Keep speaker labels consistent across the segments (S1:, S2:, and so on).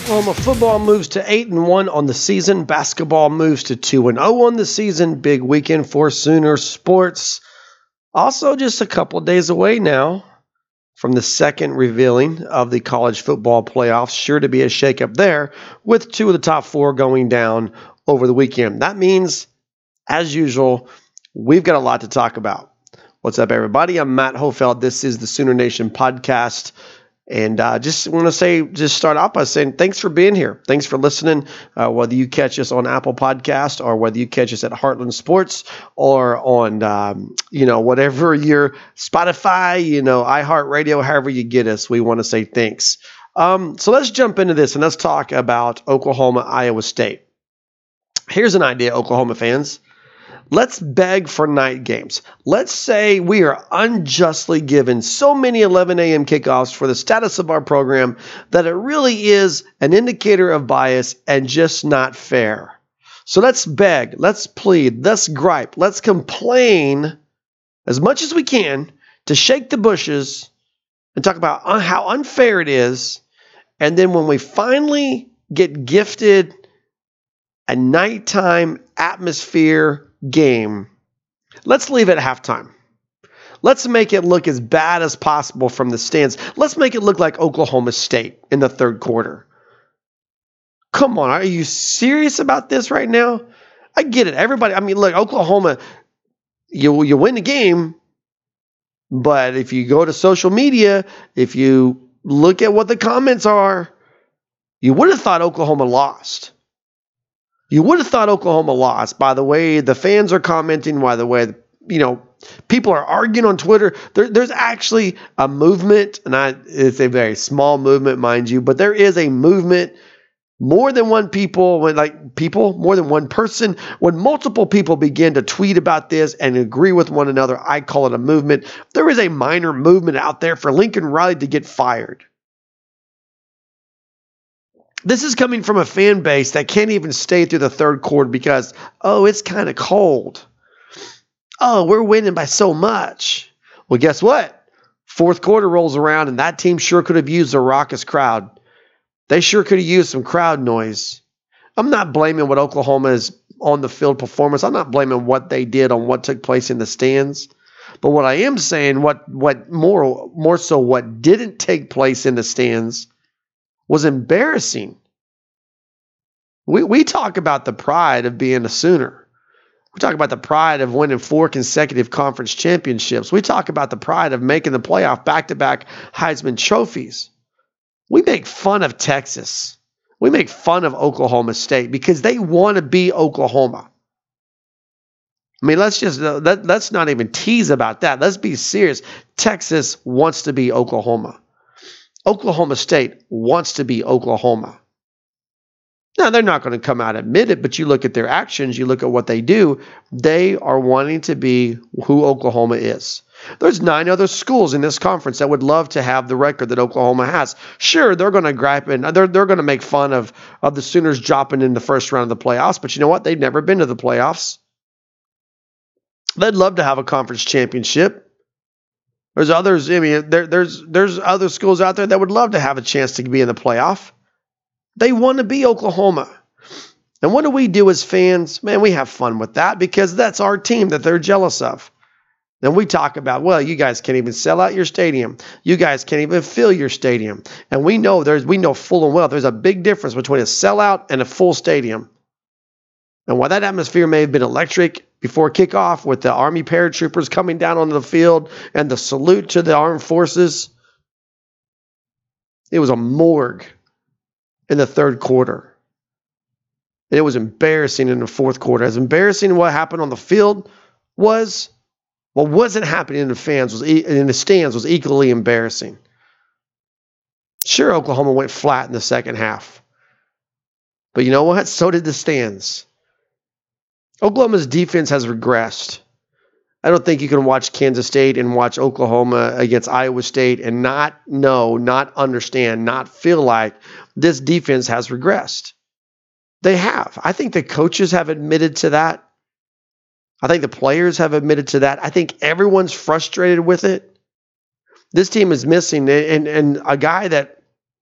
S1: Oklahoma football moves to 8-1 on the season. Basketball moves to 2-0 on the season. Big weekend for Sooner sports. Also, just a couple days away now from the second revealing of the college football playoffs. Sure to be a shakeup there, with two of the top four going down over the weekend. That means, as usual, we've got a lot to talk about. What's up, everybody? I'm Matt Hofeld. This is the Sooner Nation podcast. And just want to start off by saying thanks for being here. Thanks for listening, whether you catch us on Apple Podcast or whether you catch us at Heartland Sports or on, whatever your Spotify, iHeartRadio, however you get us. We want to say thanks. So let's jump into this and let's talk about Oklahoma, Iowa State. Here's an idea, Oklahoma fans. Let's beg for night games. Let's say we are unjustly given so many 11 a.m. kickoffs for the status of our program that it really is an indicator of bias and just not fair. So let's beg, let's plead, let's gripe, let's complain as much as we can to shake the bushes and talk about how unfair it is. And then when we finally get gifted a nighttime atmosphere game, let's leave it at halftime. Let's make it look as bad as possible from the stands. Let's make it look like Oklahoma State in the third quarter. Come on, are you serious about this right now? I get it. Everybody, look, Oklahoma, you win the game, but if you go to social media, if you look at what the comments are, you would have thought Oklahoma lost. You would have thought Oklahoma lost by the way the fans are commenting, by the way, people are arguing on Twitter. There's actually a movement, and it's a very small movement, mind you, but there is a movement. More than one more than one person. When multiple people begin to tweet about this and agree with one another, I call it a movement. There is a minor movement out there for Lincoln Riley to get fired. This is coming from a fan base that can't even stay through the third quarter because, it's kind of cold. We're winning by so much. Well, guess what? Fourth quarter rolls around and that team sure could have used a raucous crowd. They sure could have used some crowd noise. I'm not blaming what Oklahoma's on the field performance. I'm not blaming what they did on what took place in the stands. But what I am saying, what more so what didn't take place in the stands was embarrassing. We talk about the pride of being a Sooner. We talk about the pride of winning 4 consecutive conference championships. We talk about the pride of making the playoff back-to-back Heisman trophies. We make fun of Texas. We make fun of Oklahoma State because they want to be Oklahoma. Let's not even tease about that. Let's be serious. Texas wants to be Oklahoma. Oklahoma State wants to be Oklahoma. Now, they're not going to come out and admit it, but you look at their actions, you look at what they do, they are wanting to be who Oklahoma is. There's 9 other schools in this conference that would love to have the record that Oklahoma has. Sure, they're going to gripe and they're going to make fun of the Sooners dropping in the first round of the playoffs, but you know what? They've never been to the playoffs. They'd love to have a conference championship. There's others, there's other schools out there that would love to have a chance to be in the playoff. They want to be Oklahoma. And what do we do as fans? Man, we have fun with that because that's our team that they're jealous of. And we talk about, well, you guys can't even sell out your stadium. You guys can't even fill your stadium. And we know full and well there's a big difference between a sellout and a full stadium. And while that atmosphere may have been electric before kickoff with the Army paratroopers coming down onto the field and the salute to the armed forces, it was a morgue in the third quarter. And it was embarrassing in the fourth quarter. As embarrassing what happened on the field was, what wasn't happening in the stands was equally embarrassing. Sure, Oklahoma went flat in the second half. But you know what? So did the stands. Oklahoma's defense has regressed. I don't think you can watch Kansas State and watch Oklahoma against Iowa State and not know, not understand, not feel like this defense has regressed. They have. I think the coaches have admitted to that. I think the players have admitted to that. I think everyone's frustrated with it. This team is missing, and a guy that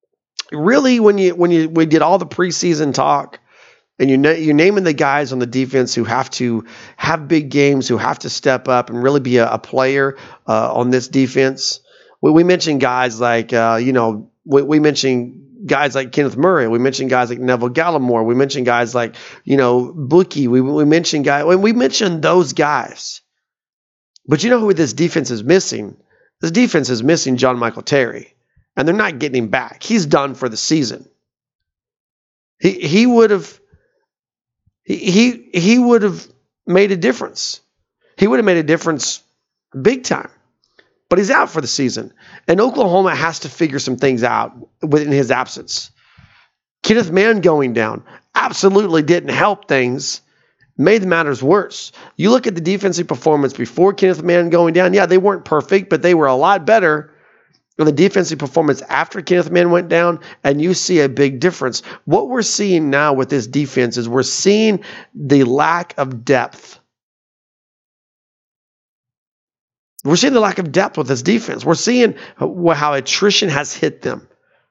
S1: really, when we did all the preseason talk, and you're naming the guys on the defense who have to have big games, who have to step up and really be a player on this defense. We mentioned guys like, we mentioned guys like Kenneth Murray. We mentioned guys like Neville Gallimore. We mentioned guys like, Buki. We mentioned those guys. But you know who this defense is missing? This defense is missing John Michael Terry. And they're not getting him back. He's done for the season. He would have made a difference. He would have made a difference big time. But he's out for the season. And Oklahoma has to figure some things out within his absence. Kenneth Mann going down absolutely didn't help things. Made the matters worse. You look at the defensive performance before Kenneth Mann going down. Yeah, they weren't perfect, but they were a lot better than the defensive performance after Kenneth Mann went down, and you see a big difference. What we're seeing now with this defense is we're seeing the lack of depth. We're seeing the lack of depth with this defense. We're seeing how attrition has hit them.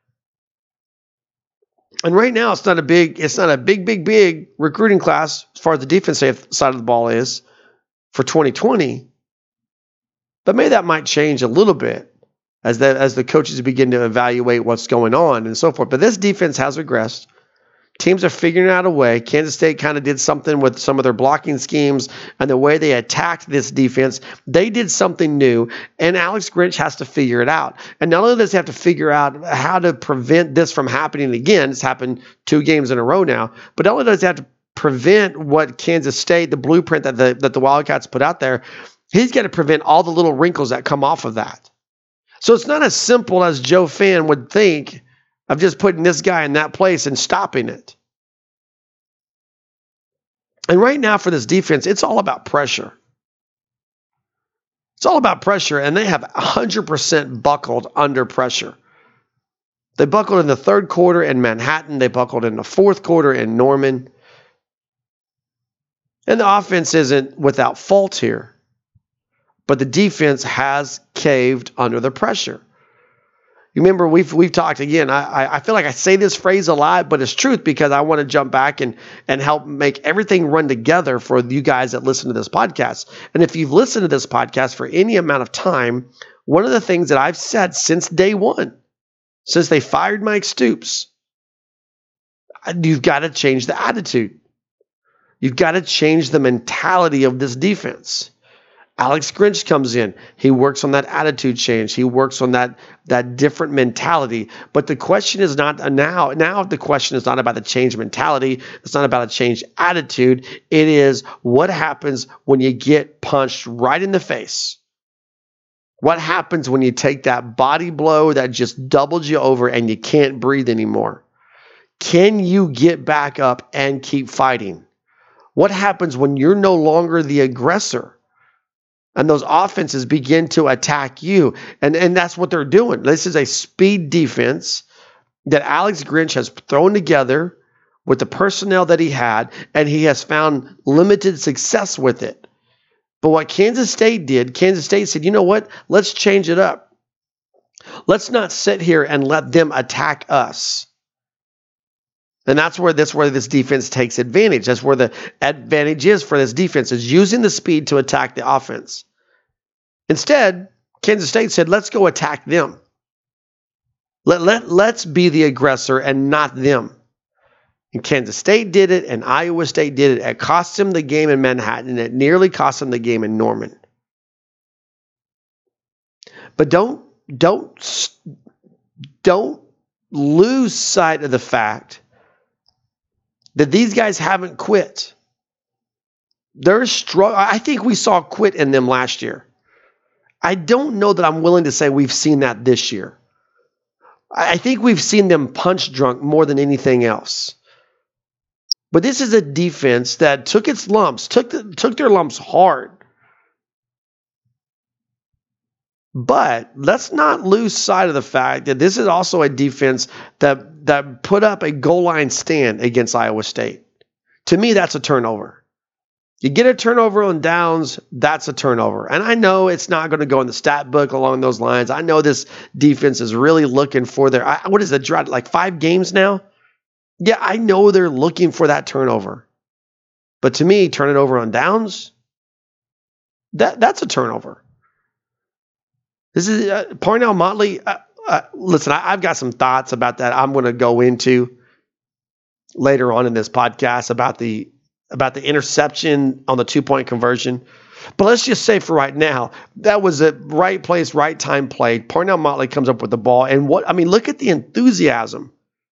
S1: And right now, it's not a big recruiting class as far as the defensive side of the ball is for 2020. But maybe that might change a little bit as the coaches begin to evaluate what's going on and so forth. But this defense has regressed. Teams are figuring out a way. Kansas State kind of did something with some of their blocking schemes and the way they attacked this defense. They did something new, and Alex Grinch has to figure it out. And not only does he have to figure out how to prevent this from happening again, it's happened 2 games in a row now, but not only does he have to prevent what Kansas State, the blueprint that the Wildcats put out there, he's got to prevent all the little wrinkles that come off of that. So it's not as simple as Joe Fan would think of just putting this guy in that place and stopping it. And right now for this defense, it's all about pressure. It's all about pressure, and they have 100% buckled under pressure. They buckled in the third quarter in Manhattan. They buckled in the fourth quarter in Norman. And the offense isn't without fault here. But the defense has caved under the pressure. You remember we've talked again. I feel like I say this phrase a lot, but it's truth because I want to jump back and help make everything run together for you guys that listen to this podcast. And if you've listened to this podcast for any amount of time, one of the things that I've said since day one, since they fired Mike Stoops, you've got to change the attitude. You've got to change the mentality of this defense. Alex Grinch comes in. He works on that attitude change. He works on that different mentality. But the question is not now. Now the question is not about the change mentality. It's not about a change attitude. It is what happens when you get punched right in the face. What happens when you take that body blow that just doubled you over and you can't breathe anymore? Can you get back up and keep fighting? What happens when you're no longer the aggressor? And those offenses begin to attack you. And that's what they're doing. This is a speed defense that Alex Grinch has thrown together with the personnel that he had, and he has found limited success with it. But what Kansas State did, Kansas State said, you know what? Let's change it up. Let's not sit here and let them attack us. And that's where this defense takes advantage. That's where the advantage is for this defense, is using the speed to attack the offense. Instead, Kansas State said, let's go attack them. Let's be the aggressor and not them. And Kansas State did it, and Iowa State did it. It cost them the game in Manhattan, and it nearly cost them the game in Norman. But don't lose sight of the fact that these guys haven't quit. They're strong. I think we saw quit in them last year. I don't know that I'm willing to say we've seen that this year. I think we've seen them punch drunk more than anything else. But this is a defense that took its lumps, took their lumps hard. But let's not lose sight of the fact that this is also a defense that put up a goal line stand against Iowa State. To me, that's a turnover. You get a turnover on downs, that's a turnover. And I know it's not going to go in the stat book along those lines. I know this defense is really looking for what is the drought, like 5 games now? Yeah, I know they're looking for that turnover. But to me, turn it over on downs, that's a turnover. This is Parnell Motley. Listen, I've got some thoughts about that I'm going to go into later on in this podcast about the interception on the 2-point conversion. But let's just say for right now, that was a right place, right time play. Parnell Motley comes up with the ball. And look at the enthusiasm.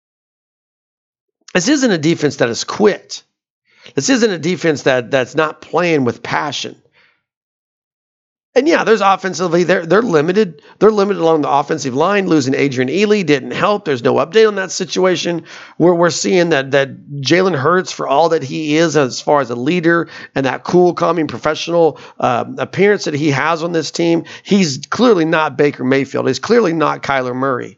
S1: This isn't a defense that has quit. This isn't a defense that's not playing with passion. And yeah, there's offensively, they're limited. They're limited along the offensive line. Losing Adrian Ealy didn't help. There's no update on that situation. We're seeing that Jalen Hurts, for all that he is as far as a leader and that cool, calming, professional appearance that he has on this team, he's clearly not Baker Mayfield. He's clearly not Kyler Murray.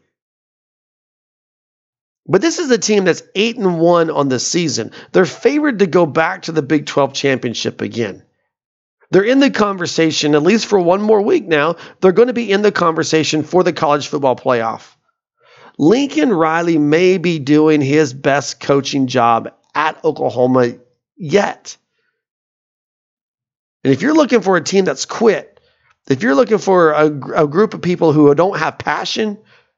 S1: But this is a team that's 8-1 on the season. They're favored to go back to the Big 12 championship again. They're in the conversation, at least for one more week now, they're going to be in the conversation for the college football playoff. Lincoln Riley may be doing his best coaching job at Oklahoma yet. And if you're looking for a team that's quit, if you're looking for a group of people who don't have passion,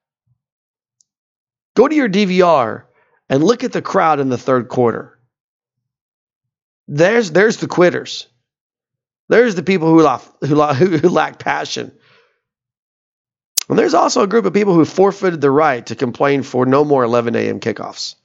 S1: go to your DVR and look at the crowd in the third quarter. There's the quitters. There's the people who lack passion. And there's also a group of people who forfeited the right to complain for no more 11 a.m. kickoffs.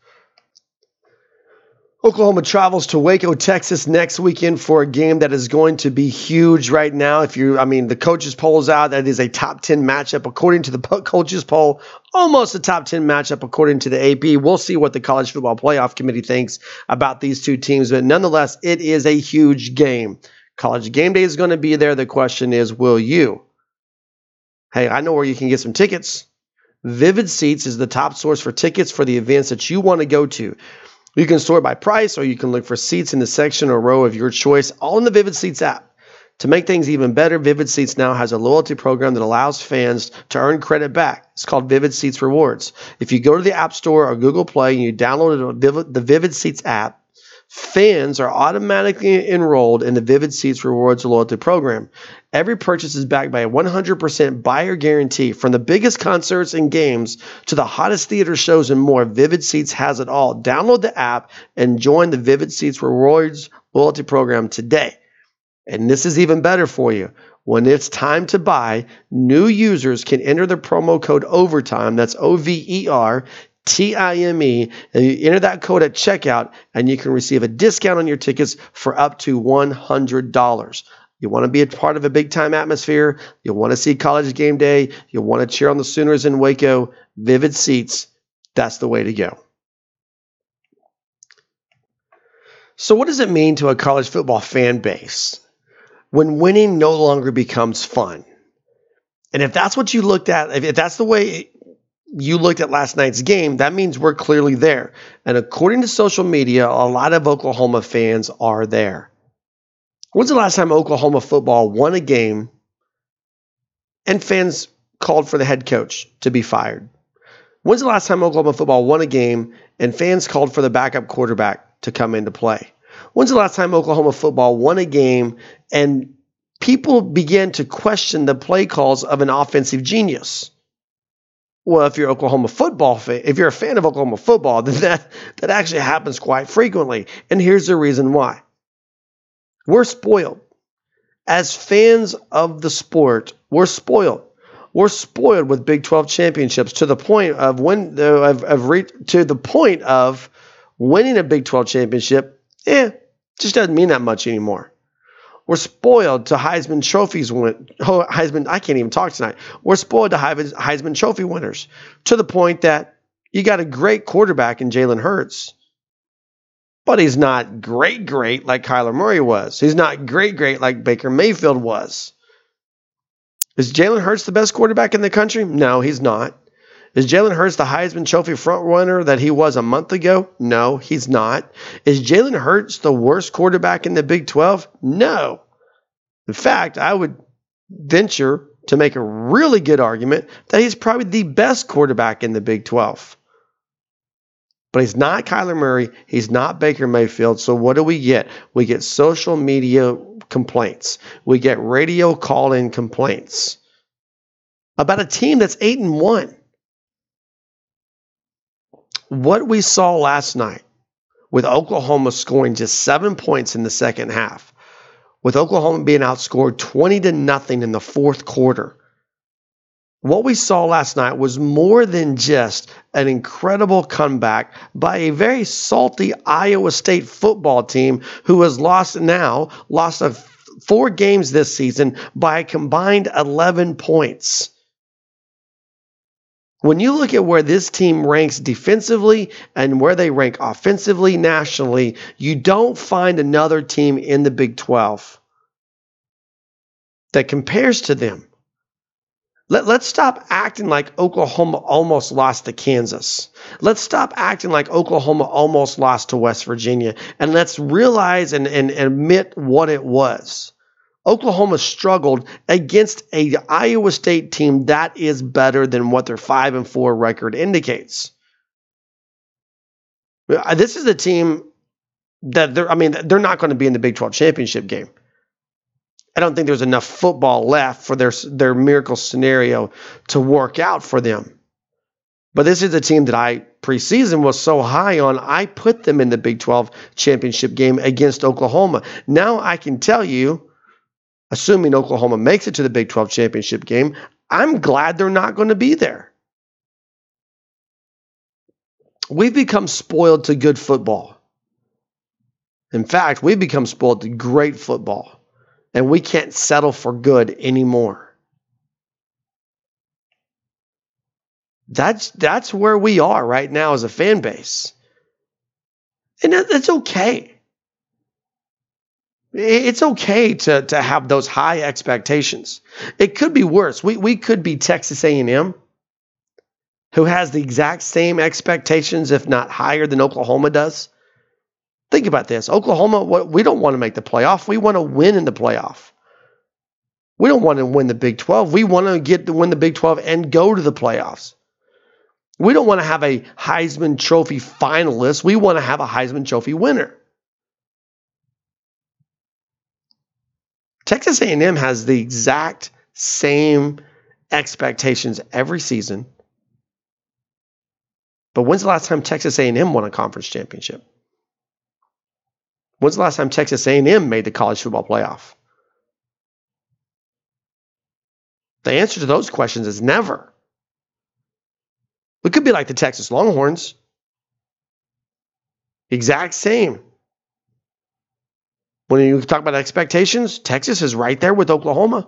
S1: Oklahoma travels to Waco, Texas next weekend for a game that is going to be huge right now. The coaches poll is out. That is a top 10 matchup according to the coaches poll. Almost a top 10 matchup according to the AP. We'll see what the College Football Playoff Committee thinks about these two teams. But nonetheless, it is a huge game. College Game Day is going to be there. The question is, will you? Hey, I know where you can get some tickets. Vivid Seats is the top source for tickets for the events that you want to go to. You can sort by price, or you can look for seats in the section or row of your choice, all in the Vivid Seats app. To make things even better, Vivid Seats now has a loyalty program that allows fans to earn credit back. It's called Vivid Seats Rewards. If you go to the App Store or Google Play and you download the Vivid Seats app, fans are automatically enrolled in the Vivid Seats Rewards loyalty program. Every purchase is backed by a 100% buyer guarantee. From the biggest concerts and games to the hottest theater shows and more, Vivid Seats has it all. Download the app and join the Vivid Seats Rewards loyalty program today. And this is even better for you. When it's time to buy, new users can enter the promo code OVERTIME, that's OVERTIME, and you enter that code at checkout, and you can receive a discount on your tickets for up to $100. You want to be a part of a big-time atmosphere. You want to see College Game Day. You want to cheer on the Sooners in Waco. Vivid Seats, that's the way to go. So what does it mean to a college football fan base when winning no longer becomes fun? And if that's what you looked at, if that's the way you looked at last night's game, that means we're clearly there. And according to social media, a lot of Oklahoma fans are there. When's the last time Oklahoma football won a game and fans called for the head coach to be fired? When's the last time Oklahoma football won a game and fans called for the backup quarterback to come into play? When's the last time Oklahoma football won a game and people began to question the play calls of an offensive genius? Well, if you're Oklahoma football fan, if you're a fan of Oklahoma football, then that actually happens quite frequently. And here's the reason why. We're spoiled. As fans of the sport, we're spoiled. We're spoiled with Big 12 championships to the point of winning a Big 12 championship. Just doesn't mean that much anymore. We're spoiled to Heisman trophies. I can't even talk tonight. We're spoiled to Heisman Trophy winners to the point that you got a great quarterback in Jalen Hurts, but he's not great like Kyler Murray was. He's not great like Baker Mayfield was. Is Jalen Hurts the best quarterback in the country? No, he's not. Is Jalen Hurts the Heisman Trophy frontrunner that he was a month ago? No, he's not. Is Jalen Hurts the worst quarterback in the Big 12? No. In fact, I would venture to make a really good argument that he's probably the best quarterback in the Big 12. But he's not Kyler Murray. He's not Baker Mayfield. So what do we get? We get social media complaints. We get radio call-in complaints about a team that's 8-1. What we saw last night with Oklahoma scoring just 7 points in the second half, with Oklahoma being outscored 20-0 in the fourth quarter, what we saw last night was more than just an incredible comeback by a very salty Iowa State football team who has lost 4 games this season by a combined 11 points. When you look at where this team ranks defensively and where they rank offensively nationally, you don't find another team in the Big 12 that compares to them. Let's stop acting like Oklahoma almost lost to Kansas. Let's stop acting like Oklahoma almost lost to West Virginia. And let's realize and admit what it was. Oklahoma struggled against an Iowa State team that is better than what their 5-4 record indicates. This is a team that they're not going to be in the Big 12 championship game. I don't think there's enough football left for their miracle scenario to work out for them. But this is a team that I preseason was so high on, I put them in the Big 12 championship game against Oklahoma. Now I can tell you, assuming Oklahoma makes it to the Big 12 championship game, I'm glad they're not going to be there. We've become spoiled to good football. In fact, we've become spoiled to great football. And we can't settle for good anymore. That's where we are right now as a fan base. And that's okay. It's okay to have those high expectations. It could be worse. We could be Texas A&M, who has the exact same expectations, if not higher than Oklahoma does. Think about this. Oklahoma, we don't want to make the playoff. We want to win in the playoff. We don't want to win the Big 12. We want to win the Big 12 and go to the playoffs. We don't want to have a Heisman Trophy finalist. We want to have a Heisman Trophy winner. Texas A&M has the exact same expectations every season. But when's the last time Texas A&M won a conference championship? When's the last time Texas A&M made the college football playoff? The answer to those questions is never. We could be like the Texas Longhorns. Exact same. When you talk about expectations, Texas is right there with Oklahoma.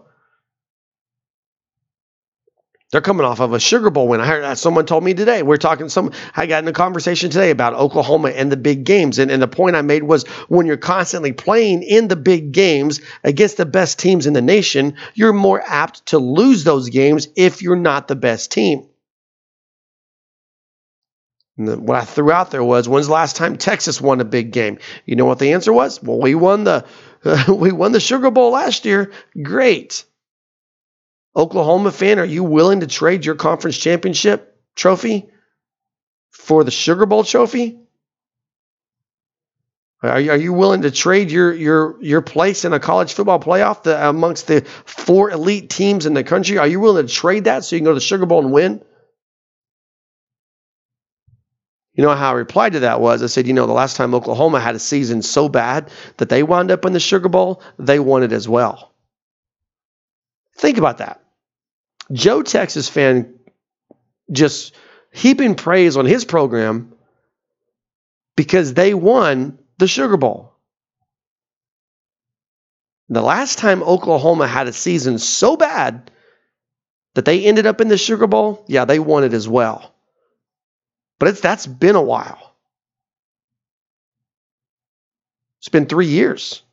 S1: They're coming off of a Sugar Bowl win. I heard someone told me today. I got in a conversation today about Oklahoma and the big games. And the point I made was when you're constantly playing in the big games against the best teams in the nation, you're more apt to lose those games if you're not the best team. And what I threw out there was, when's the last time Texas won a big game? You know what the answer was? Well, we won the Sugar Bowl last year. Great. Oklahoma fan, are you willing to trade your conference championship trophy for the Sugar Bowl trophy? Are you willing to trade your place in a college football playoff amongst the 4 elite teams in the country? Are you willing to trade that so you can go to the Sugar Bowl and win? You know how I replied to that was, I said, the last time Oklahoma had a season so bad that they wound up in the Sugar Bowl, they won it as well. Think about that. Joe, Texas fan, just heaping praise on his program because they won the Sugar Bowl. The last time Oklahoma had a season so bad that they ended up in the Sugar Bowl, yeah, they won it as well. But that's been a while. It's been 3 years.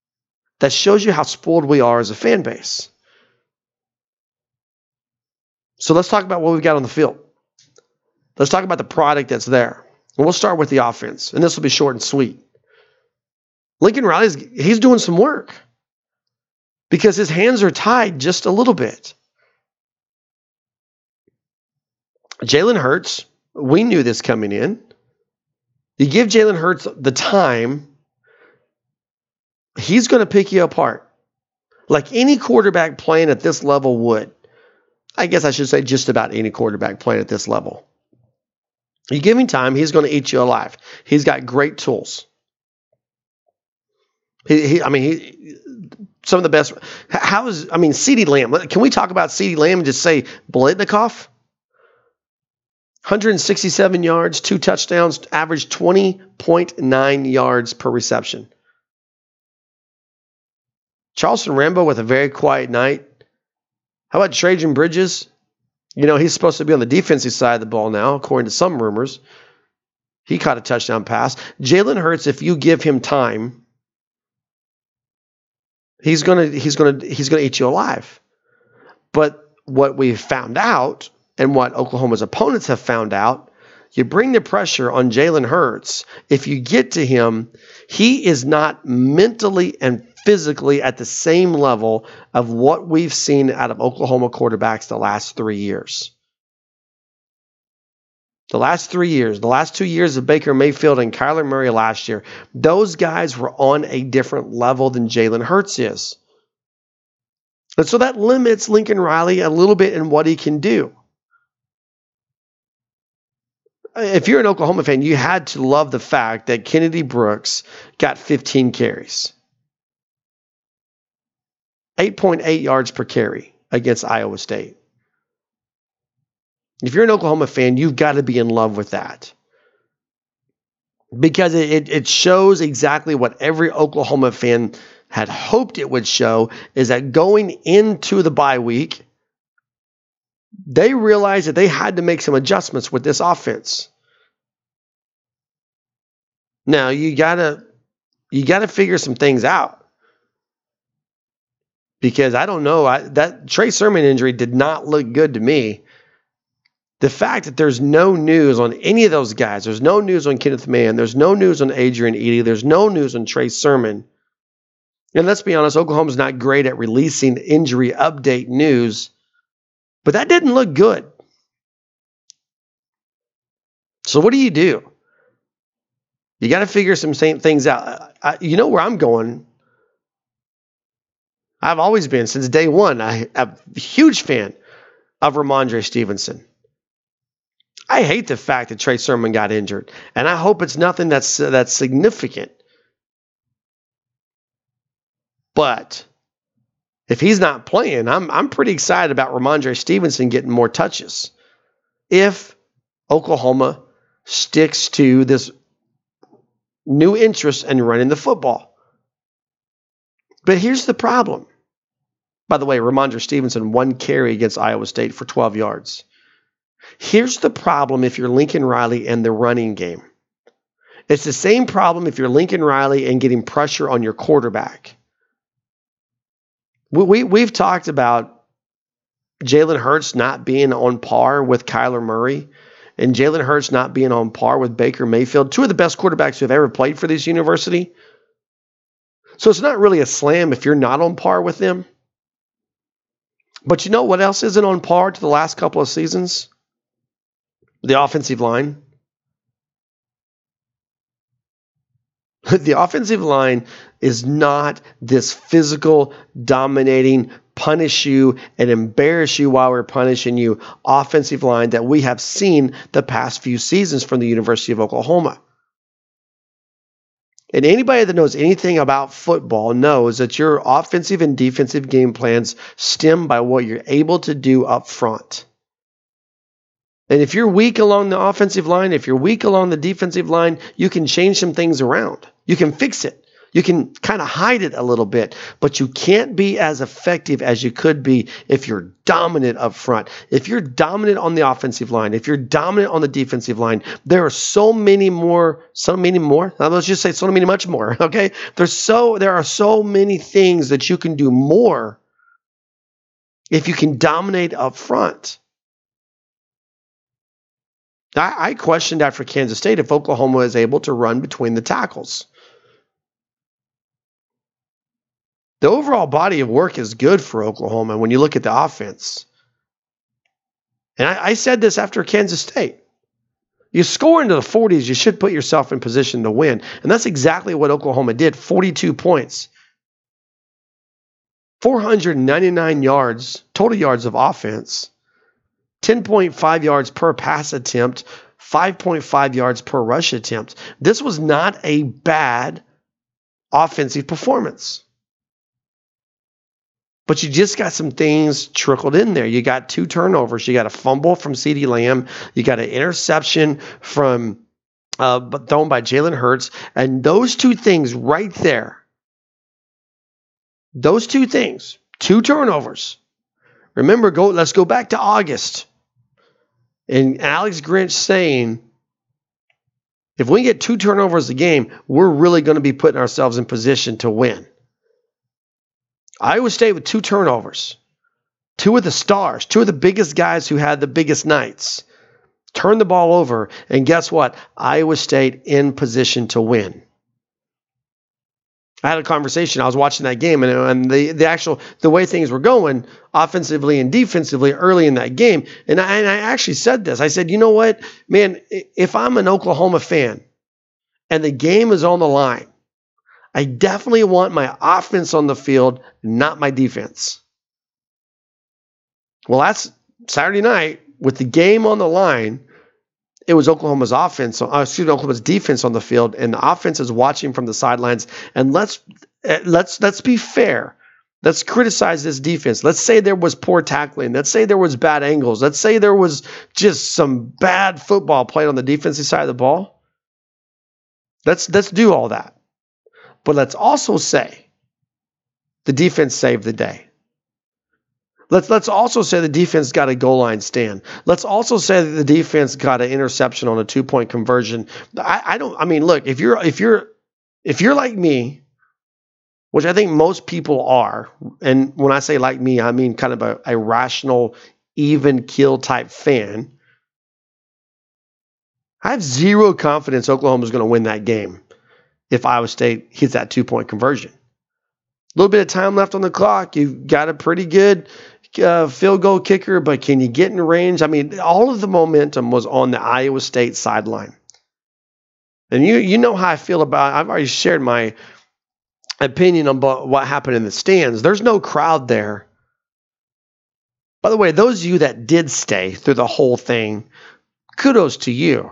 S1: That shows you how spoiled we are as a fan base. So let's talk about what we've got on the field. Let's talk about the product that's there. And we'll start with the offense. And this will be short and sweet. Lincoln Riley, he's doing some work because his hands are tied just a little bit. Jalen Hurts, we knew this coming in. You give Jalen Hurts the time, he's going to pick you apart. Like any quarterback playing at this level would. I guess I should say just about any quarterback playing at this level. You give him time, he's going to eat you alive. He's got great tools. Some of the best. CeeDee Lamb. Can we talk about CeeDee Lamb and just say Biletnikoff? 167 yards, 2 touchdowns, averaged 20.9 yards per reception. Charleston Rambo with a very quiet night. How about Trajan Bridges? He's supposed to be on the defensive side of the ball now, according to some rumors. He caught a touchdown pass. Jalen Hurts, if you give him time, he's gonna eat you alive. But what we've found out, and what Oklahoma's opponents have found out, you bring the pressure on Jalen Hurts. If you get to him, he is not mentally and physically at the same level of what we've seen out of Oklahoma quarterbacks the last 3 years. The last 3 years, the last 2 years of Baker Mayfield and Kyler Murray last year, those guys were on a different level than Jalen Hurts is. And so that limits Lincoln Riley a little bit in what he can do. If you're an Oklahoma fan, you had to love the fact that Kennedy Brooks got 15 carries. 8.8 yards per carry against Iowa State. If you're an Oklahoma fan, you've got to be in love with that. Because it shows exactly what every Oklahoma fan had hoped it would show, is that going into the bye week, they realized that they had to make some adjustments with this offense. Now, you gotta figure some things out. Because I don't know, that Trey Sermon injury did not look good to me. The fact that there's no news on any of those guys, there's no news on Kenneth Mann, there's no news on Adrian Edey, there's no news on Trey Sermon. And let's be honest, Oklahoma's not great at releasing injury update news, but that didn't look good. So what do? You got to figure some things out. You know where I'm going. I've always been, since day one, I'm a huge fan of Ramondre Stevenson. I hate the fact that Trey Sermon got injured, and I hope it's nothing that's significant. But if he's not playing, I'm pretty excited about Ramondre Stevenson getting more touches. If Oklahoma sticks to this new interest in running the football. But here's the problem. By the way, Ramondre Stevenson, 1 carry against Iowa State for 12 yards. Here's the problem if you're Lincoln Riley and the running game. It's the same problem if you're Lincoln Riley and getting pressure on your quarterback. We've talked about Jalen Hurts not being on par with Kyler Murray and Jalen Hurts not being on par with Baker Mayfield, 2 of the best quarterbacks who have ever played for this university. So it's not really a slam if you're not on par with them. But you know what else isn't on par to the last couple of seasons? The offensive line. The offensive line is not this physical, dominating, punish you and embarrass you while we're punishing you offensive line that we have seen the past few seasons from the University of Oklahoma. And anybody that knows anything about football knows that your offensive and defensive game plans stem by what you're able to do up front. And if you're weak along the offensive line, if you're weak along the defensive line, you can change some things around. You can fix it. You can kind of hide it a little bit, but you can't be as effective as you could be if you're dominant up front. If you're dominant on the offensive line, if you're dominant on the defensive line, there are so many more. Let's just say so many much more, okay? There are so many things that you can do more if you can dominate up front. I questioned after Kansas State if Oklahoma is able to run between the tackles. The overall body of work is good for Oklahoma when you look at the offense. And I said this after Kansas State. You score into the 40s, you should put yourself in position to win. And that's exactly what Oklahoma did. 42 points. 499 yards, total yards of offense. 10.5 yards per pass attempt. 5.5 yards per rush attempt. This was not a bad offensive performance. But you just got some things trickled in there. You got 2 turnovers. You got a fumble from CeeDee Lamb. You got an interception from thrown by Jalen Hurts. And those 2 things right there, those 2 things, 2 turnovers. Remember, let's go back to August. And Alex Grinch saying, if we get 2 turnovers a game, we're really going to be putting ourselves in position to win. Iowa State with 2 turnovers. 2 of the stars, 2 of the biggest guys who had the biggest nights. Turned the ball over, and guess what? Iowa State in position to win. I had a conversation. I was watching that game, and the way things were going, offensively and defensively, early in that game, and I actually said this. I said, you know what, man? If I'm an Oklahoma fan, and the game is on the line, I definitely want my offense on the field, not my defense. Well, that's Saturday night with the game on the line. It was Oklahoma's defense on the field, and the offense is watching from the sidelines. And let's be fair. Let's criticize this defense. Let's say there was poor tackling. Let's say there was bad angles. Let's say there was just some bad football played on the defensive side of the ball. Let's do all that. But let's also say the defense saved the day. Let's also say the defense got a goal line stand. Let's also say that the defense got an interception on a 2-point conversion. Look, if you're like me, which I think most people are, and when I say like me, I mean kind of a rational, even keel type fan, I have zero confidence Oklahoma's going to win that game if Iowa State hits that 2-point conversion. A little bit of time left on the clock. You've got a pretty good field goal kicker, but can you get in range? I mean, all of the momentum was on the Iowa State sideline. And you know how I feel about it. I've already shared my opinion about what happened in the stands. There's no crowd there. By the way, those of you that did stay through the whole thing, kudos to you.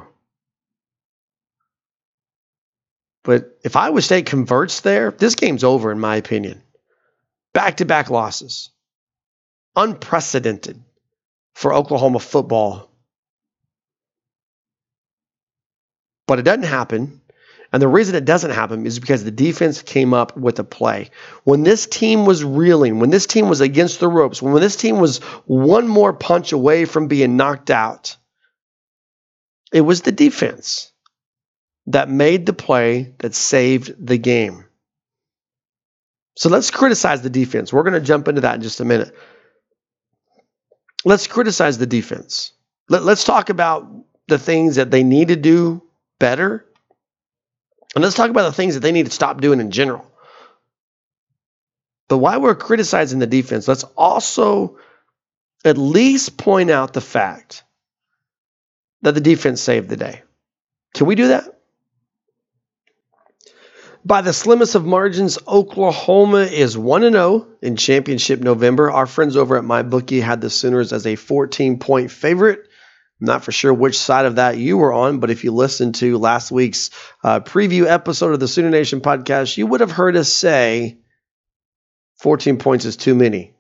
S1: But if Iowa State converts there, this game's over, in my opinion. Back-to-back losses. Unprecedented for Oklahoma football. But it doesn't happen. And the reason it doesn't happen is because the defense came up with a play. When this team was reeling, when this team was against the ropes, when this team was one more punch away from being knocked out, it was the defense that made the play that saved the game. So let's criticize the defense. We're going to jump into that in just a minute. Let's criticize the defense. Let's talk about the things that they need to do better. And let's talk about the things that they need to stop doing in general. But while we're criticizing the defense, let's also at least point out the fact that the defense saved the day. Can we do that? By the slimmest of margins, Oklahoma is 1-0 in championship November. Our friends over at MyBookie had the Sooners as a 14-point favorite. I'm not for sure which side of that you were on, but if you listened to last week's preview episode of the Sooner Nation podcast, you would have heard us say 14 points is too many.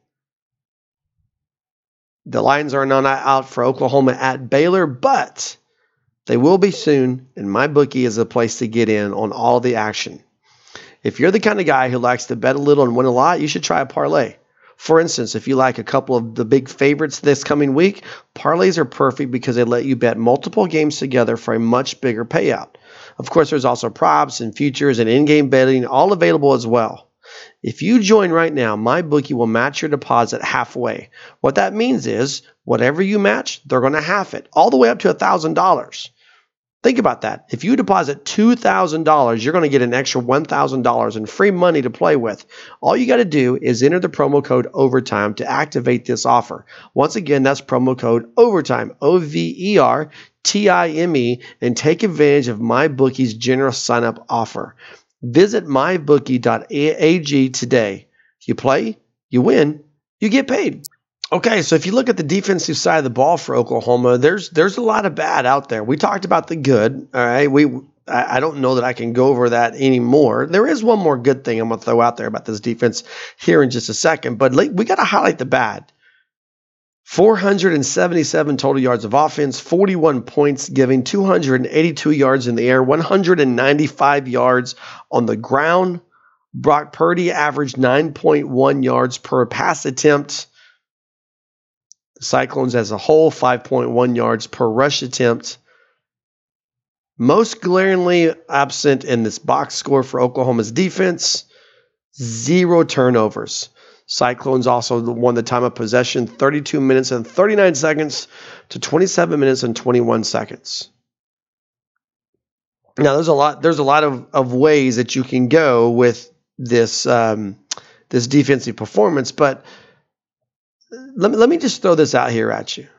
S1: The Lions are not out for Oklahoma at Baylor, but they will be soon, and MyBookie is a place to get in on all the action. If you're the kind of guy who likes to bet a little and win a lot, you should try a parlay. For instance, if you like a couple of the big favorites this coming week, parlays are perfect because they let you bet multiple games together for a much bigger payout. Of course, there's also props and futures and in-game betting, all available as well. If you join right now, MyBookie will match your deposit halfway. What that means is whatever you match, they're going to half it, all the way up to $1,000. Think about that. If you deposit $2,000, you're going to get an extra $1,000 in free money to play with. All you got to do is enter the promo code OVERTIME to activate this offer. Once again, that's promo code OVERTIME, OVERTIME, and take advantage of MyBookie's generous sign-up offer. Visit mybookie.ag today. You play, you win, you get paid. Okay, so if you look at the defensive side of the ball for Oklahoma, there's a lot of bad out there. We talked about the good. All right, I don't know that I can go over that anymore. There is one more good thing I'm going to throw out there about this defense here in just a second, but we got to highlight the bad. 477 total yards of offense, 41 points, giving 282 yards in the air, 195 yards on the ground. Brock Purdy averaged 9.1 yards per pass attempt. The Cyclones as a whole, 5.1 yards per rush attempt. Most glaringly absent in this box score for Oklahoma's defense, 0 turnovers. Cyclones also won the time of possession, 32 minutes and 39 seconds to 27 minutes and 21 seconds. Now, there's a lot of ways that you can go with this this defensive performance, but let me just throw this out here at you.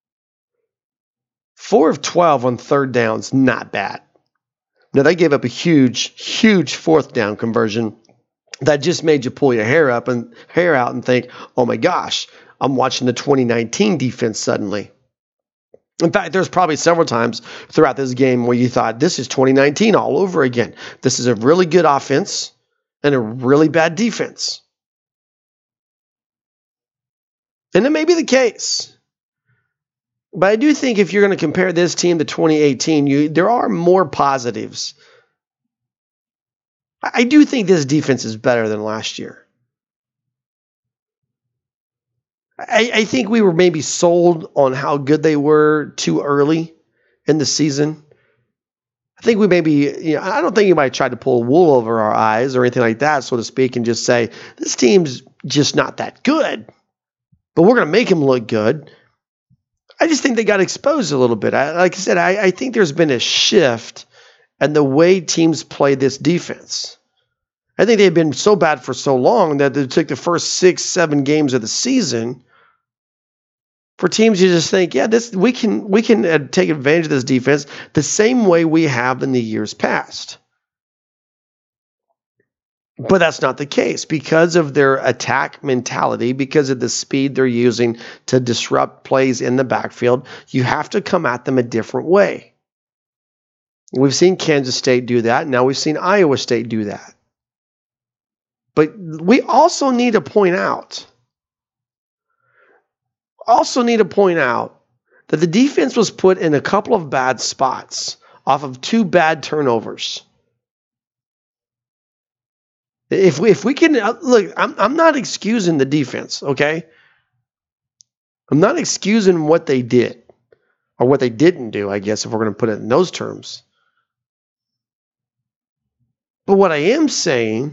S1: 4 of 12 on third downs, not bad. Now, they gave up a huge fourth down conversion that just made you pull your hair out and think, oh my gosh, I'm watching the 2019 defense suddenly. In fact, there's probably several times throughout this game where you thought, this is 2019 all over again. This is a really good offense and a really bad defense. And it may be the case. But I do think if you're going to compare this team to 2018, there are more positives. I do think this defense is better than last year. I think we were maybe sold on how good they were too early in the season. I think we maybe, I don't think anybody tried to pull wool over our eyes or anything like that, so to speak, and just say, this team's just not that good, but we're going to make them look good. I just think they got exposed a little bit. Like I said, I think there's been a shift in the way teams play this defense. I think they've been so bad for so long that it took the first 6-7 games of the season for teams to just think, yeah, we can take advantage of this defense the same way we have in the years past. But that's not the case because of their attack mentality, because of the speed they're using to disrupt plays in the backfield. You have to come at them a different way. We've seen Kansas State do that. Now we've seen Iowa State do that. But we also need to point out that the defense was put in a couple of bad spots off of 2 bad turnovers. If we can look, I'm not excusing the defense, okay? I'm not excusing what they did or what they didn't do, I guess, if we're going to put it in those terms. But what I am saying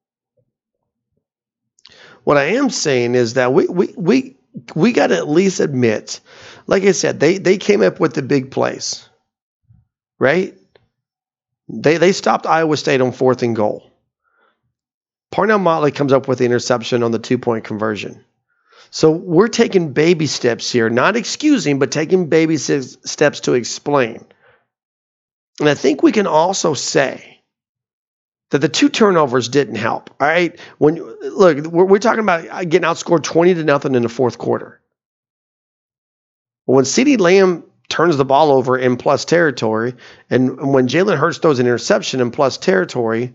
S1: is that we got to at least admit, like I said, they came up with the big plays, right? They stopped Iowa State on 4th and goal. Parnell Motley comes up with the interception on the 2-point conversion. So we're taking baby steps here, not excusing, but taking baby steps to explain. And I think we can also say that the 2 turnovers didn't help. All right, we're talking about getting outscored 20-0 in the fourth quarter. When CeeDee Lamb turns the ball over in plus territory, and when Jalen Hurts throws an interception in plus territory,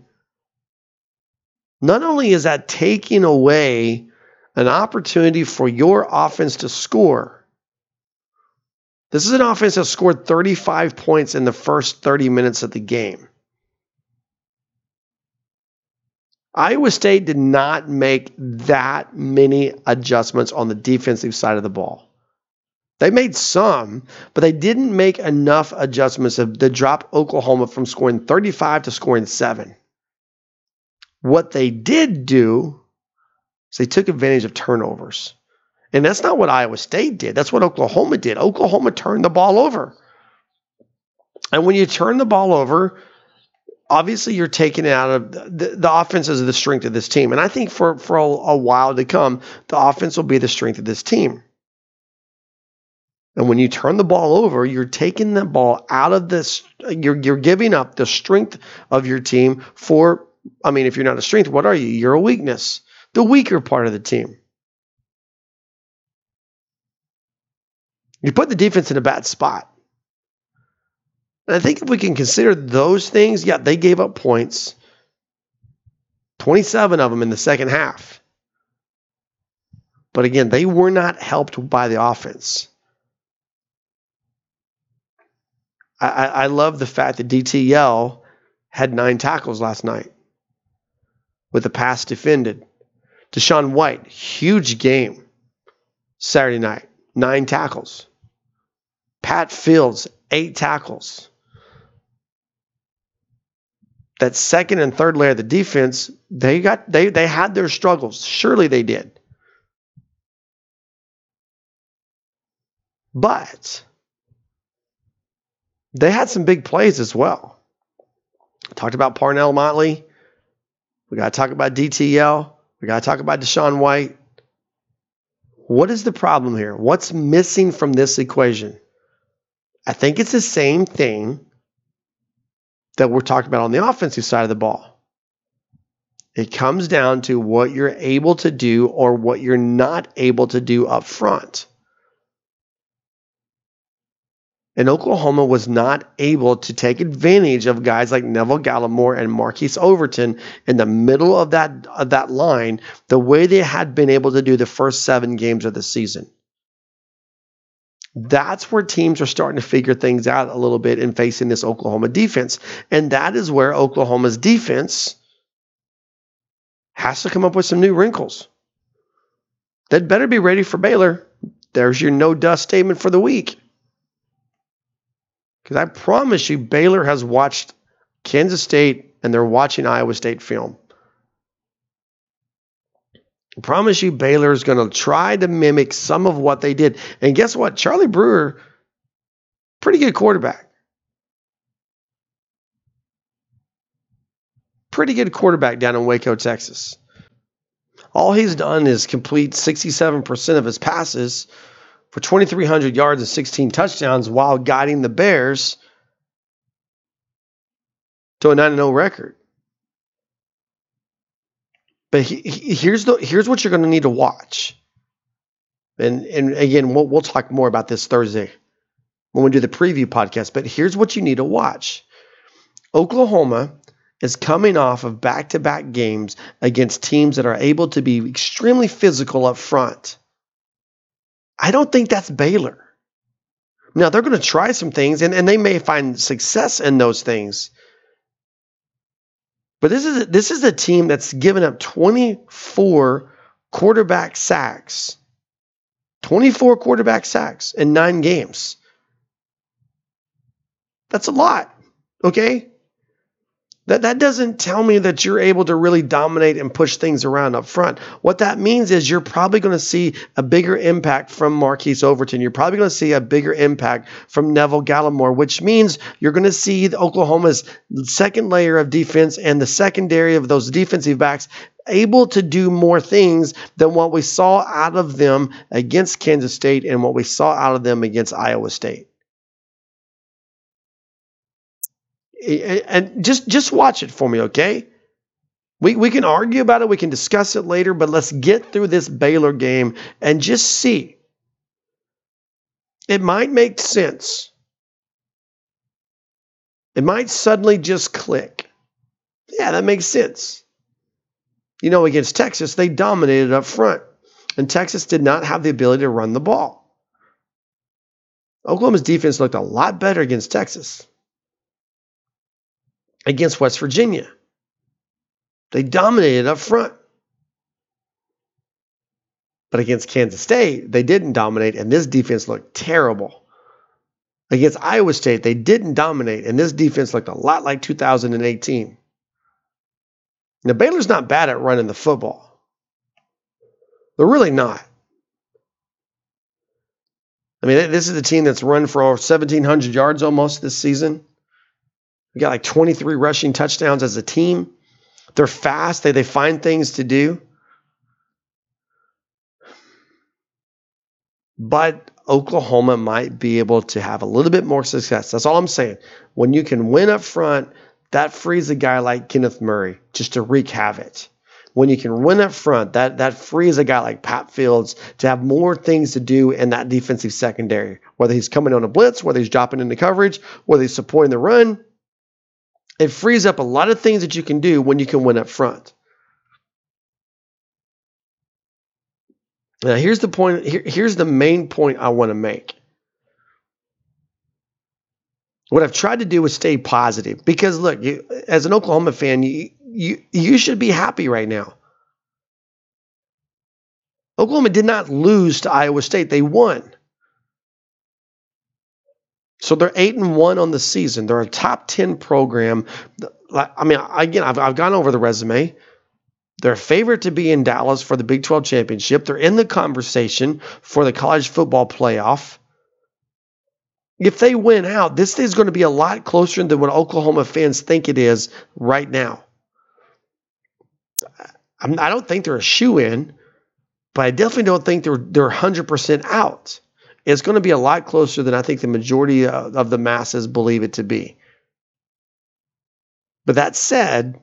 S1: not only is that taking away an opportunity for your offense to score, this is an offense that scored 35 points in the first 30 minutes of the game. Iowa State did not make that many adjustments on the defensive side of the ball. They made some, but they didn't make enough adjustments to drop Oklahoma from scoring 35 to scoring 7. What they did do is they took advantage of turnovers. And that's not what Iowa State did. That's what Oklahoma did. Oklahoma turned the ball over. And when you turn the ball over, obviously you're taking it out of the offense is the strength of this team. And I think for a while to come, the offense will be the strength of this team. And when you turn the ball over, you're taking the ball out of this. You're giving up the strength of your team for, if you're not a strength, what are you? You're a weakness. The weaker part of the team. You put the defense in a bad spot. And I think if we can consider those things, yeah, they gave up points. 27 of them in the second half. But again, they were not helped by the offense. I love the fact that DTL had 9 tackles last night with the pass defended. Deshaun White, huge game Saturday night, 9 tackles. Pat Fields, 8 tackles. That second and third layer of the defense, they had their struggles. Surely they did. But they had some big plays as well. I talked about Parnell Motley. We got to talk about DTL. We got to talk about Deshaun White. What is the problem here? What's missing from this equation? I think it's the same thing that we're talking about on the offensive side of the ball. It comes down to what you're able to do or what you're not able to do up front. And Oklahoma was not able to take advantage of guys like Neville Gallimore and Marquise Overton in the middle of that line the way they had been able to do the first 7 games of the season. That's where teams are starting to figure things out a little bit in facing this Oklahoma defense. And that is where Oklahoma's defense has to come up with some new wrinkles. They'd better be ready for Baylor. There's your no dust statement for the week. Because I promise you, Baylor has watched Kansas State and they're watching Iowa State film. I promise you, Baylor is going to try to mimic some of what they did. And guess what? Charlie Brewer, pretty good quarterback. Pretty good quarterback down in Waco, Texas. All he's done is complete 67% of his passes for 2,300 yards and 16 touchdowns while guiding the Bears to a 9-0 record. But here's what you're going to need to watch. And again, we'll talk more about this Thursday when we do the preview podcast. But here's what you need to watch. Oklahoma is coming off of back-to-back games against teams that are able to be extremely physical up front. I don't think that's Baylor. Now, they're going to try some things, and they may find success in those things. But this is a team that's given up 24 quarterback sacks. 24 quarterback sacks in 9 games. That's a lot, okay? That doesn't tell me that you're able to really dominate and push things around up front. What that means is you're probably going to see a bigger impact from Marquise Overton. You're probably going to see a bigger impact from Neville Gallimore, which means you're going to see Oklahoma's second layer of defense and the secondary of those defensive backs able to do more things than what we saw out of them against Kansas State and what we saw out of them against Iowa State. And just watch it for me, okay? We can argue about it. We can discuss it later, but let's get through this Baylor game and just see. It might make sense. It might suddenly just click. Yeah, that makes sense. You know, against Texas, they dominated up front, and Texas did not have the ability to run the ball. Oklahoma's defense looked a lot better against Texas. Against West Virginia, they dominated up front. But against Kansas State, they didn't dominate, and this defense looked terrible. Against Iowa State, they didn't dominate, and this defense looked a lot like 2018. Now, Baylor's not bad at running the football. They're really not. I mean, this is a team that's run for over 1,700 yards almost this season. We got like 23 rushing touchdowns as a team. They're fast. They find things to do. But Oklahoma might be able to have a little bit more success. That's all I'm saying. When you can win up front, that frees a guy like Kenneth Murray just to wreak havoc. When you can win up front, that frees a guy like Pat Fields to have more things to do in that defensive secondary. Whether he's coming on a blitz, whether he's dropping into coverage, whether he's supporting the run. It frees up a lot of things that you can do when you can win up front. Now, here's the point. Here's the main point I want to make. What I've tried to do is stay positive because, look, as an Oklahoma fan, you should be happy right now. Oklahoma did not lose to Iowa State; they won. So they're 8-1 on the season. They're a top 10 program. I mean, again, I've gone over the resume. They're a favorite to be in Dallas for the Big 12 championship. They're in the conversation for the college football playoff. If they win out, this is going to be a lot closer than what Oklahoma fans think it is right now. I don't think they're a shoo-in, but I definitely don't think they're 100% out. It's going to be a lot closer than I think the majority of the masses believe it to be. But that said,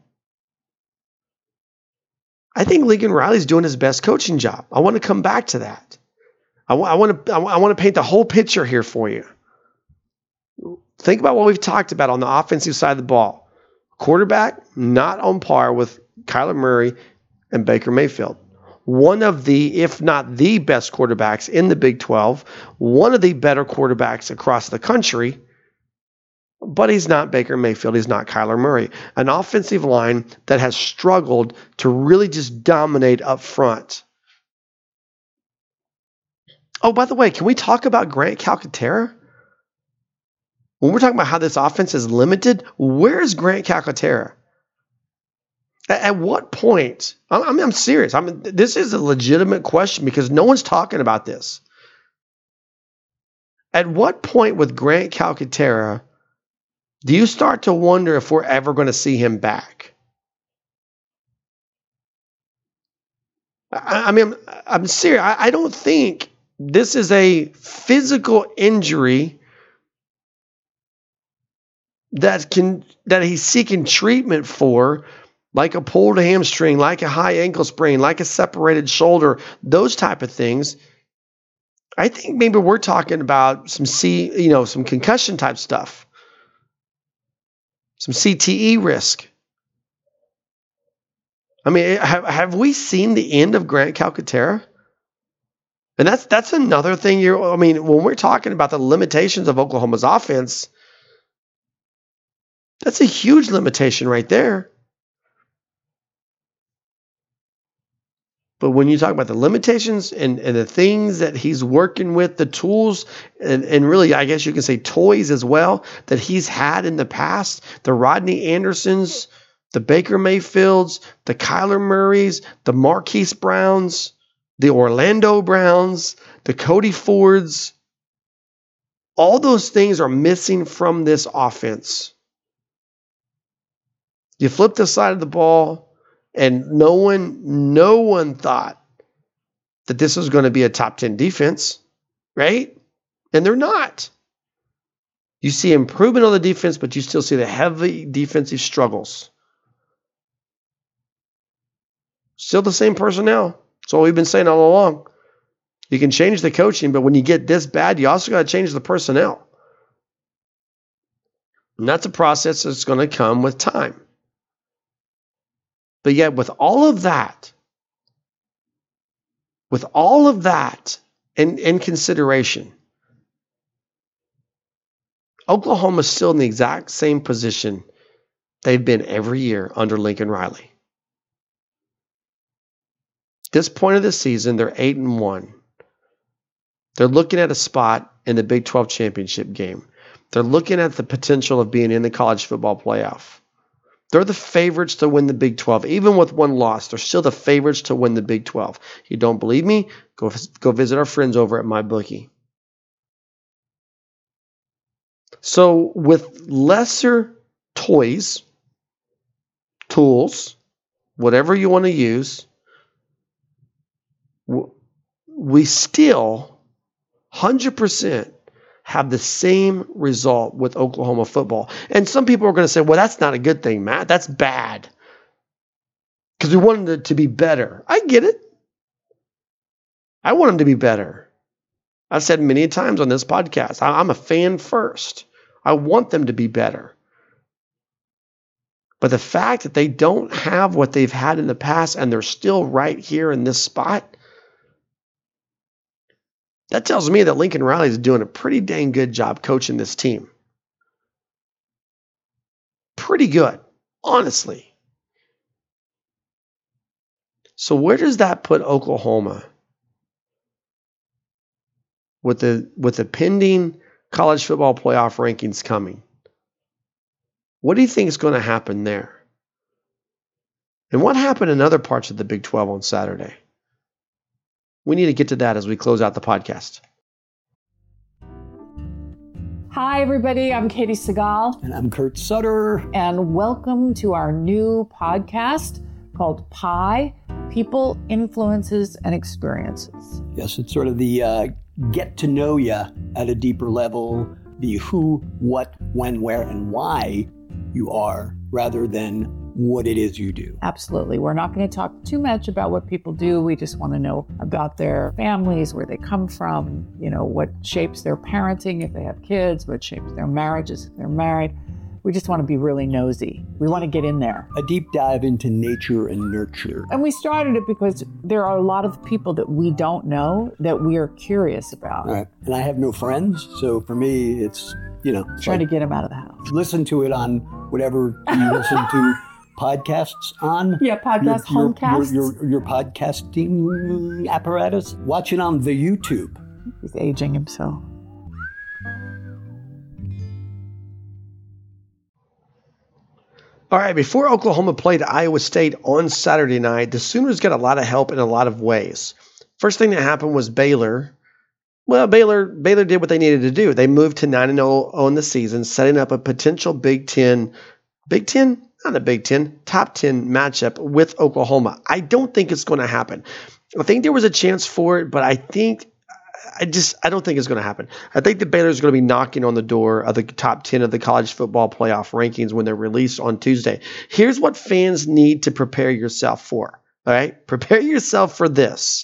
S1: I think Lincoln Riley's doing his best coaching job. I want to come back to that. I want to paint the whole picture here for you. Think about what we've talked about on the offensive side of the ball. Quarterback, not on par with Kyler Murray and Baker Mayfield. One of the, if not the best quarterbacks in the Big 12, one of the better quarterbacks across the country, but he's not Baker Mayfield. He's not Kyler Murray. An offensive line that has struggled to really just dominate up front. Oh, by the way, can we talk about Grant Calcaterra? When we're talking about how this offense is limited, where's Grant Calcaterra? At what point? I'm serious. This is a legitimate question because no one's talking about this. At what point with Grant Calcaterra do you start to wonder if we're ever going to see him back? I'm serious. I don't think this is a physical injury that he's seeking treatment for, like a pulled hamstring, like a high ankle sprain, like a separated shoulder, those type of things. I think maybe we're talking about some concussion type stuff. Some CTE risk. I mean, have we seen the end of Grant Calcaterra? And that's another thing. When we're talking about the limitations of Oklahoma's offense, that's a huge limitation right there. But when you talk about the limitations and the things that he's working with, the tools and really, I guess you can say toys as well, that he's had in the past, the Rodney Andersons, the Baker Mayfields, the Kyler Murrays, the Marquise Browns, the Orlando Browns, the Cody Fords, all those things are missing from this offense. You flip the side of the ball, and no one thought that this was going to be a top 10 defense, right? And they're not. You see improvement on the defense, but you still see the heavy defensive struggles. Still the same personnel. That's what we've been saying all along. You can change the coaching, but when you get this bad, you also got to change the personnel. And that's a process that's going to come with time. But yet with all of that in consideration, Oklahoma's still in the exact same position they've been every year under Lincoln Riley. At this point of the season, they're 8-1. They're looking at a spot in the Big 12 championship game. They're looking at the potential of being in the college football playoff. They're the favorites to win the Big 12. Even with one loss, they're still the favorites to win the Big 12. You don't believe me? Go visit our friends over at MyBookie. So with lesser toys, tools, whatever you want to use, we still 100% have the same result with Oklahoma football. And some people are going to say, well, that's not a good thing, Matt. That's bad. Because we wanted it to be better. I get it. I want them to be better. I've said many times on this podcast, I'm a fan first. I want them to be better. But the fact that they don't have what they've had in the past and they're still right here in this spot, that tells me that Lincoln Riley is doing a pretty dang good job coaching this team. Pretty good, honestly. So where does that put Oklahoma with the pending college football playoff rankings coming? What do you think is going to happen there? And what happened in other parts of the Big 12 on Saturday? We need to get to that as we close out the podcast.
S2: Hi, everybody. I'm Katie Segal.
S3: And I'm Kurt Sutter.
S2: And welcome to our new podcast called PIE, People, Influences, and Experiences.
S3: Yes, it's sort of the get to know you at a deeper level, the who, what, when, where, and why you are, rather than what it is you do.
S2: Absolutely. We're not going to talk too much about what people do. We just want to know about their families, where they come from, what shapes their parenting if they have kids, what shapes their marriages if they're married. We just want to be really nosy. We want to get in there.
S3: A deep dive into nature and nurture.
S2: And we started it because there are a lot of people that we don't know that we are curious about.
S3: All right. And I have no friends, so for me, it's,
S2: trying to get them out of the house.
S3: Listen to it on whatever you listen to podcasts on.
S2: Yeah, homecasts.
S3: Your podcasting apparatus. Watch it on the YouTube.
S2: He's aging himself.
S1: All right, before Oklahoma played Iowa State on Saturday night, the Sooners got a lot of help in a lot of ways. First thing that happened was Baylor. Well, Baylor did what they needed to do. They moved to 9-0 on the season, setting up a potential top 10 matchup with Oklahoma. I don't think it's going to happen. I think there was a chance for it, but I don't think it's going to happen. I think that Baylor is going to be knocking on the door of the top 10 of the college football playoff rankings when they're released on Tuesday. Here's what fans need to prepare yourself for. All right? Prepare yourself for this.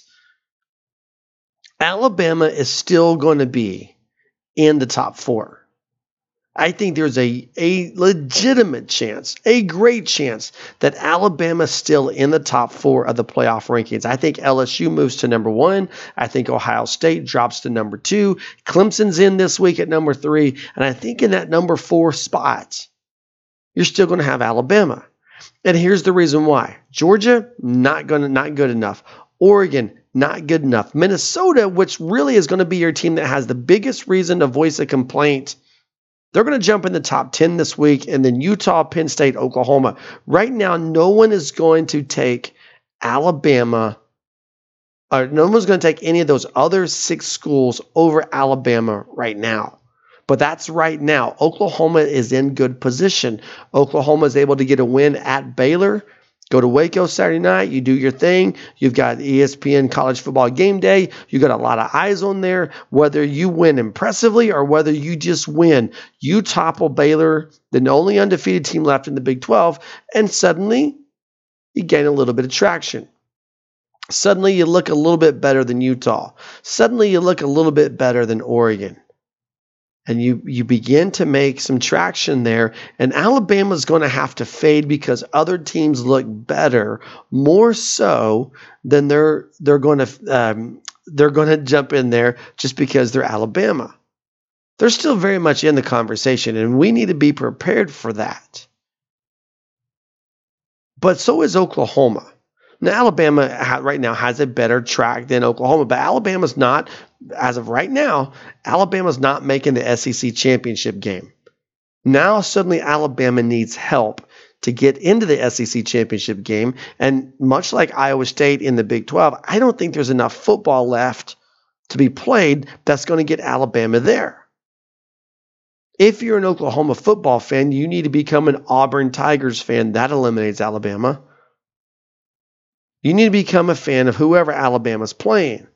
S1: Alabama is still going to be in the top 4. I think there's a legitimate chance, a great chance, that Alabama's still in the top 4 of the playoff rankings. I think LSU moves to number 1. I think Ohio State drops to number 2. Clemson's in this week at number 3. And I think in that number 4 spot, you're still going to have Alabama. And here's the reason why. Georgia, not good enough. Oregon, not good enough. Minnesota, which really is going to be your team that has the biggest reason to voice a complaint, they're going to jump in the top 10 this week, and then Utah, Penn State, Oklahoma. Right now, no one is going to take Alabama, or no one's going to take any of those other 6 schools over Alabama right now. But that's right now. Oklahoma is in good position. Oklahoma is able to get a win at Baylor. Go to Waco Saturday night. You do your thing. You've got ESPN College Football Game Day. You got a lot of eyes on there. Whether you win impressively or whether you just win, you topple Baylor, the only undefeated team left in the Big 12, and suddenly you gain a little bit of traction. Suddenly you look a little bit better than Utah. Suddenly you look a little bit better than Oregon. And you begin to make some traction there. And Alabama's going to have to fade because other teams look better, more so than they're going to jump in there just because they're Alabama. They're still very much in the conversation, and we need to be prepared for that. But so is Oklahoma. Now, Alabama right now has a better track than Oklahoma, but Alabama's not, as of right now, Alabama's not making the SEC championship game. Now, suddenly, Alabama needs help to get into the SEC championship game. And much like Iowa State in the Big 12, I don't think there's enough football left to be played that's going to get Alabama there. If you're an Oklahoma football fan, you need to become an Auburn Tigers fan. That eliminates Alabama. You need to become a fan of whoever Alabama's playing.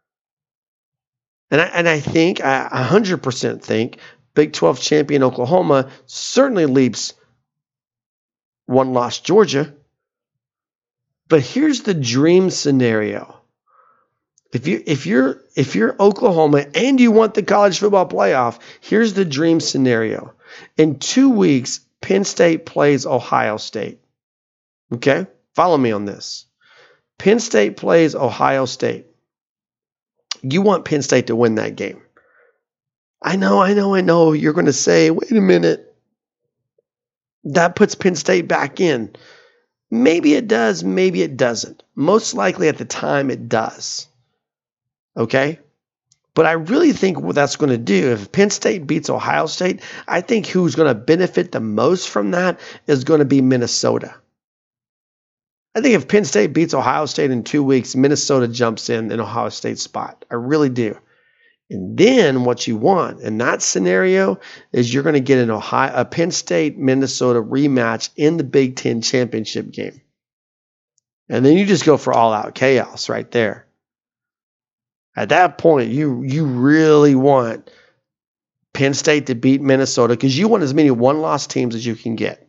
S1: And I think, I 100% think, Big 12 champion Oklahoma certainly leaps one-loss Georgia. But here's the dream scenario. If you're Oklahoma and you want the college football playoff, here's the dream scenario. In 2 weeks, Penn State plays Ohio State. Okay? Follow me on this. Penn State plays Ohio State. You want Penn State to win that game. I know. You're going to say, wait a minute. That puts Penn State back in. Maybe it does, maybe it doesn't. Most likely at the time it does. Okay? But I really think what that's going to do, if Penn State beats Ohio State, I think who's going to benefit the most from that is going to be Minnesota. I think if Penn State beats Ohio State in 2 weeks, Minnesota jumps in Ohio State's spot. I really do. And then what you want in that scenario is you're going to get a Penn State-Minnesota rematch in the Big Ten championship game. And then you just go for all-out chaos right there. At that point, you really want Penn State to beat Minnesota because you want as many one-loss teams as you can get.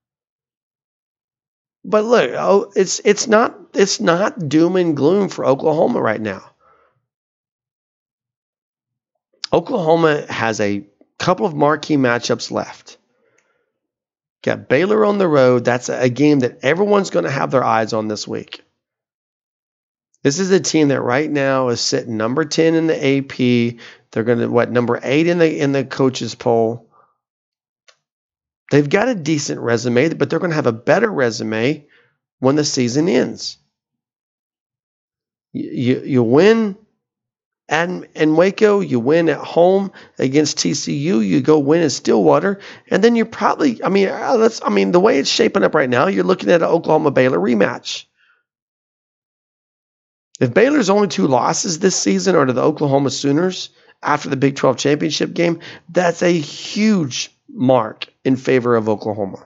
S1: But look, it's not doom and gloom for Oklahoma right now. Oklahoma has a couple of marquee matchups left. Got Baylor on the road. That's a game that everyone's going to have their eyes on this week. This is a team that right now is sitting number 10 in the AP. They're going to, number 8 in the coaches poll. They've got a decent resume, but they're going to have a better resume when the season ends. You win in Waco, you win at home against TCU, you go win in Stillwater, and then you're probably, the way it's shaping up right now, you're looking at an Oklahoma-Baylor rematch. If Baylor's only 2 losses this season are to the Oklahoma Sooners after the Big 12 championship game, that's a huge mark in favor of Oklahoma.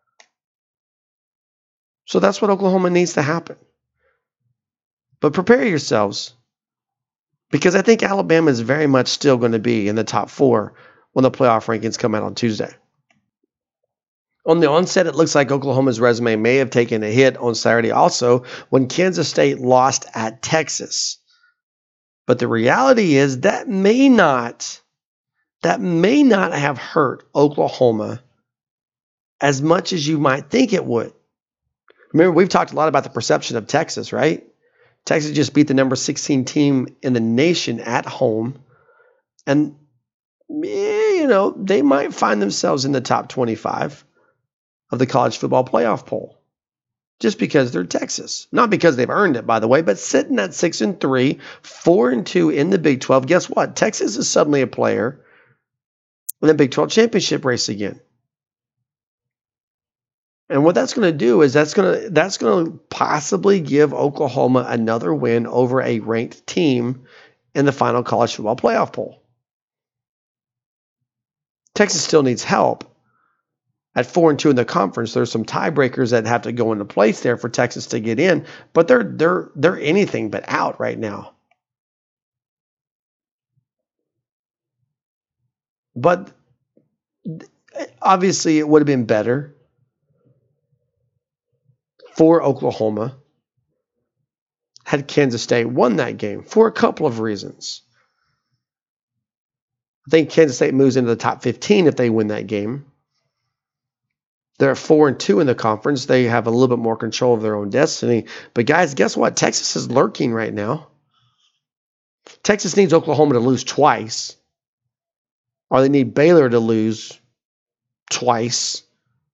S1: So that's what Oklahoma needs to happen. But prepare yourselves, because I think Alabama is very much still going to be in the top 4 when the playoff rankings come out on Tuesday. On the onset, it looks like Oklahoma's resume may have taken a hit on Saturday also when Kansas State lost at Texas. But the reality is that may not have hurt Oklahoma as much as you might think it would. Remember, we've talked a lot about the perception of Texas, right? Texas just beat the number 16 team in the nation at home. And, they might find themselves in the top 25 of the college football playoff poll. Just because they're Texas. Not because they've earned it, by the way, but sitting at 6-3, 4-2 in the Big 12. Guess what? Texas is suddenly a player in the Big 12 championship race again. And what that's going to do is that's going to possibly give Oklahoma another win over a ranked team in the final college football playoff poll. Texas still needs help. At 4-2 in the conference, there's some tiebreakers that have to go into place there for Texas to get in, but they're anything but out right now. But obviously, it would have been better for Oklahoma had Kansas State won that game for a couple of reasons. I think Kansas State moves into the top 15 if they win that game. They're 4-2 in the conference. They have a little bit more control of their own destiny. But guys, guess what? Texas is lurking right now. Texas needs Oklahoma to lose twice. Or they need Baylor to lose twice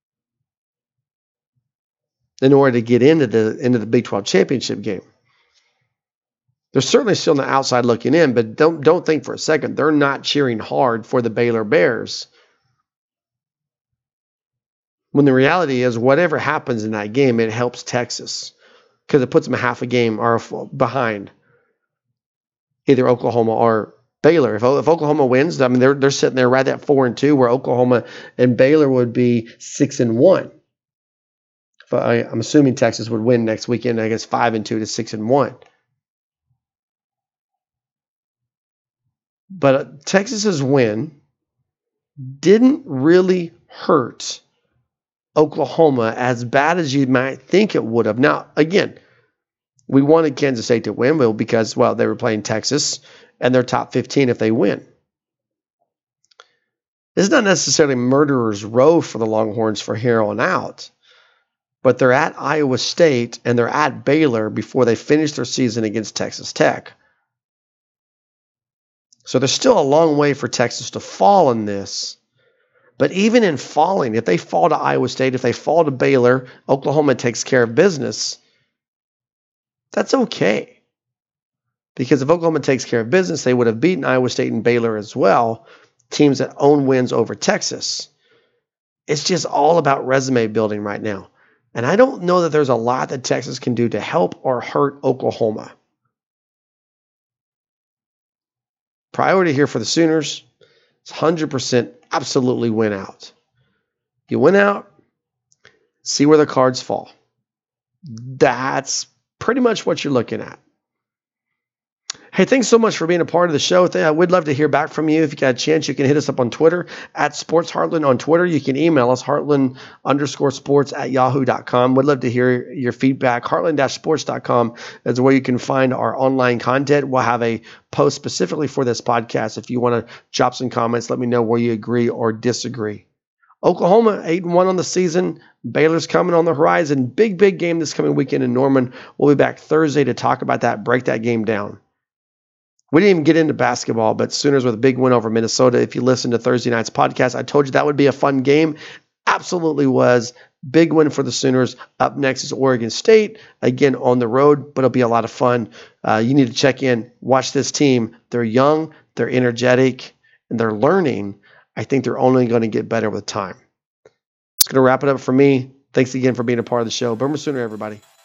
S1: in order to get into the Big 12 championship game. They're certainly still on the outside looking in, but don't think for a second they're not cheering hard for the Baylor Bears. When the reality is, whatever happens in that game, it helps Texas because it puts them a half a game or behind either Oklahoma or Baylor. If Oklahoma wins, I mean they're sitting there right at 4-2, where Oklahoma and Baylor would be 6-1. I'm assuming Texas would win next weekend. I guess 5-2 to 6-1. But Texas's win didn't really hurt Oklahoma as bad as you might think it would have. Now, again, we wanted Kansas State to win because, well, they were playing Texas and they're top 15 if they win. It's not necessarily murderer's row for the Longhorns for here on out, but they're at Iowa State and they're at Baylor before they finish their season against Texas Tech. So there's still a long way for Texas to fall in this. But even in falling, if they fall to Iowa State, if they fall to Baylor, Oklahoma takes care of business, that's okay. Because if Oklahoma takes care of business, they would have beaten Iowa State and Baylor as well, teams that own wins over Texas. It's just all about resume building right now. And I don't know that there's a lot that Texas can do to help or hurt Oklahoma. Priority here for the Sooners is 100% absolutely win out. You win out, see where the cards fall. That's pretty much what you're looking at. Hey, thanks so much for being a part of the show. I would love to hear back from you. If you got a chance, you can hit us up on Twitter at Sports Heartland on Twitter. You can email us heartland_sports@yahoo.com. Would love to hear your feedback. Heartland-sports.com is where you can find our online content. We'll have a post specifically for this podcast. If you want to drop some comments, let me know where you agree or disagree. Oklahoma 8-1 on the season. Baylor's coming on the horizon. Big game this coming weekend in Norman. We'll be back Thursday to talk about that, break that game down. We didn't even get into basketball, but Sooners with a big win over Minnesota. If you listen to Thursday night's podcast, I told you that would be a fun game. Absolutely was. Big win for the Sooners. Up next is Oregon State, again on the road, but it'll be a lot of fun. You need to check in, watch this team. They're young, they're energetic, and they're learning. I think they're only going to get better with time. It's going to wrap it up for me. Thanks again for being a part of the show. Boomer Sooner, everybody.